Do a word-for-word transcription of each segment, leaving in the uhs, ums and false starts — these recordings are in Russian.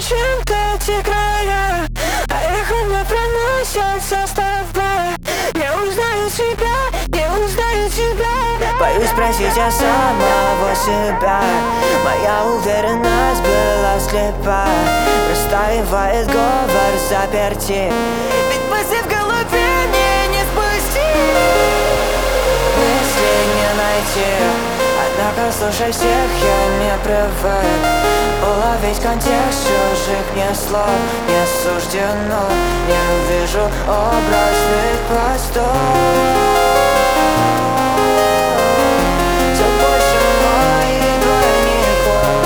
чем-то эти края, а эхо мне проносятся с тобой. Не узнаю тебя, не узнаю тебя. Боюсь спросить я самого себя. Моя уверенность была слепа. Простаивает говор заперти, ведь мысли в голове мне не спустить. Мысли не найти, однако слушай всех, я не привык уловить контекст чужих мне слов. Не суждено, не вижу образных постов. Все больше моих двойников.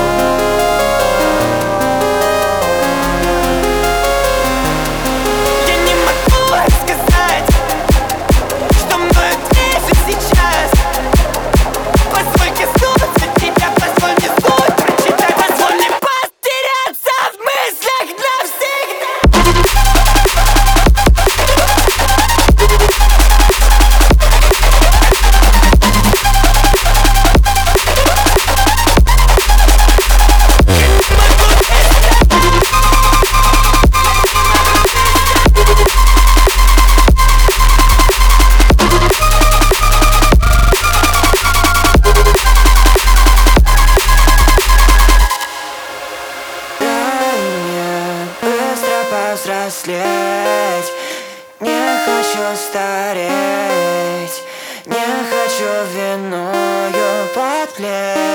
Я не могу рассказать, что мною движет сейчас. Позволь коснуться тебя, позволь мне суть прочитать, позволь мне потеряться в мыслях навсегда. Повзрослеть, не хочу стареть, не хочу виною подплеть.